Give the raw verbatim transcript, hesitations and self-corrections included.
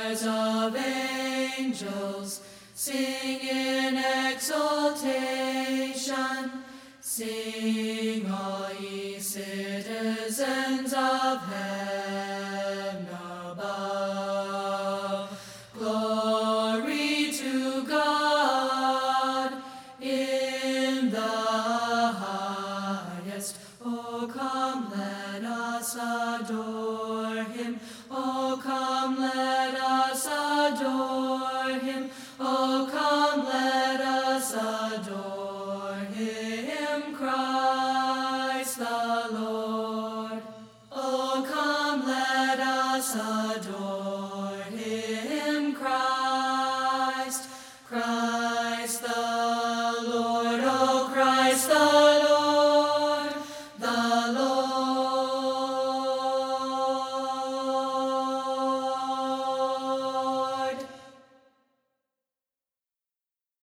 choirs of angels sing in exultation. Sing, all ye citizens of heaven above. Glory to God in the highest. Oh, come, let us adore him. Oh, come, let us adore him. Oh, come, let us adore him, Christ the Lord. Oh, come, let us adore him, Christ, Christ the Lord. Oh, Christ the